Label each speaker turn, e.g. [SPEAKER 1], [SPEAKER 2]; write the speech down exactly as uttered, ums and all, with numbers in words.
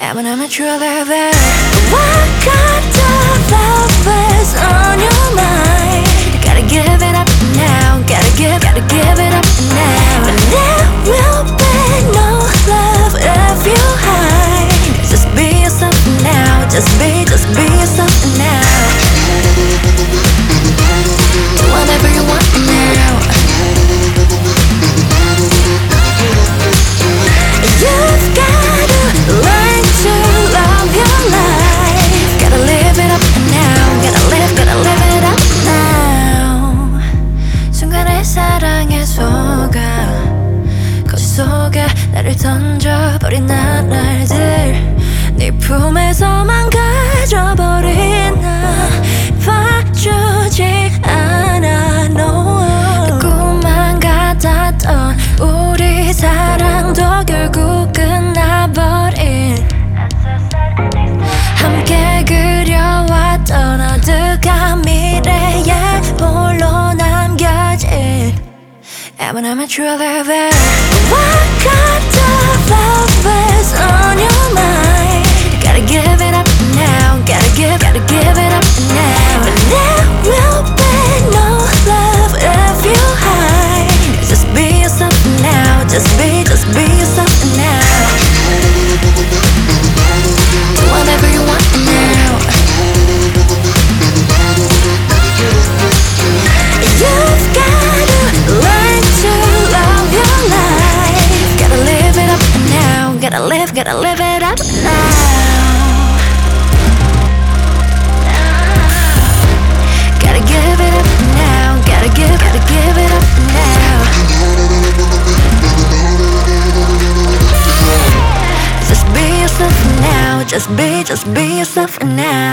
[SPEAKER 1] I'm an amateur lover. What kind of love is on your mind? Gotta give it up now. Gotta give, gotta give it up now. But there will be no love if you hide. Just be yourself now. Just be, just be yourself now. Do whatever you want now. You've gotta learn to love your life. Gotta live it up now. Gotta live, gotta live it up now. 순간의 사랑에 속아 거짓 속에 나를 던져버린 나날들 네 품에서만 가져버린 나 봐주지 않아 no. 꿈만 같았던 우리 사랑도 결국 끝나버린 함께 그려왔던 어둑한 미래에 홀로 남겨진 I'm an amateur lover. What kind of love is on your mind? Gotta give it up now. Gotta give, gotta give it up now. But there will be no love if you hide. Just be yourself now. Just be, just be yourself now. Do whatever you want now. You've gotta learn to love your life. Gotta live it up now. Gotta live, gotta live it up now. Gotta give it up now. Gotta give, gotta give it up now. Just be yourself now. Just be, just be yourself now.